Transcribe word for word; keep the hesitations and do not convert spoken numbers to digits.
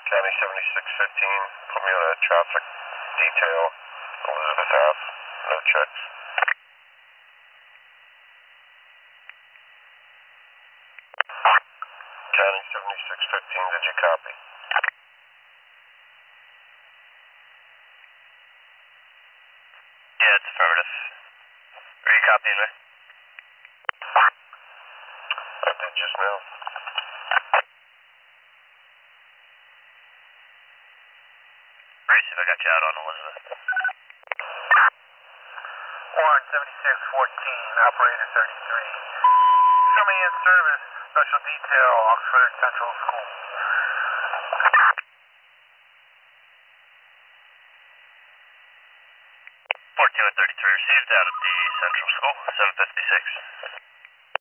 County seventy-six fifteen, put me on a traffic detail, Elizabeth Ave, no checks. County seventy-six fifteen, did you copy? Yeah, it's affirmative. Are you copying me? I did just now. Right, see if I got you out on Elizabeth. Warren seventy-six fourteen, operator thirty-three. Show me in service, special detail, Oxford Central School. fourteen and thirty-three received out of the Central School, seven fifty-six.